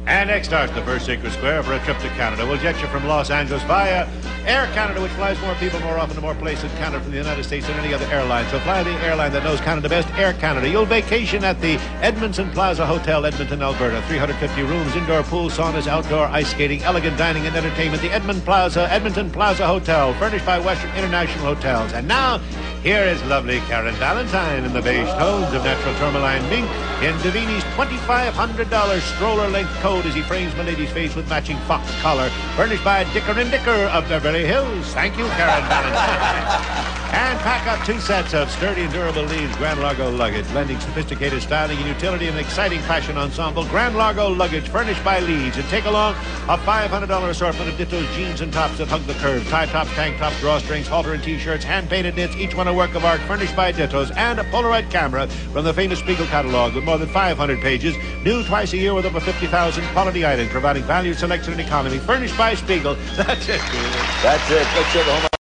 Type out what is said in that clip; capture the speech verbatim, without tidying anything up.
And next starts the first Sacred Square for a trip to Canada. We'll jet you from Los Angeles via Air Canada, which flies more people more often to more places in Canada from the United States than any other airline. So fly the airline that knows Canada best, Air Canada. You'll vacation at the Edmonton Plaza Hotel, Edmonton, Alberta. three hundred fifty rooms, indoor pool, saunas, outdoor ice skating, elegant dining and entertainment. The Edmonton Plaza, Edmonton Plaza Hotel, furnished by Western International Hotels. And now, here is lovely Karen Valentine in the beige tones of natural tourmaline mink in Davini's twenty-five hundred dollars stroller-length coat as he frames Milady's face with matching fox collar, furnished by Dicker and Dicker of Beverly Hills. Thank you, Karen Valentine. And pack up two sets of sturdy and durable Leeds Grand Largo luggage, blending sophisticated styling and utility and an exciting fashion ensemble. Grand Largo luggage furnished by Leeds. And take along a five hundred dollars assortment of Ditto's jeans and tops that hug the curves, tie tops, tank tops, drawstrings, halter and t-shirts, hand-painted knits, each one a work of art furnished by Ditto's, and a Polaroid camera from the famous Spiegel catalog with more than five hundred pages, new twice a year with over fifty thousand quality items, providing value, selection, and economy, furnished by Spiegel. That's it, Peter. That's it. Let's go home.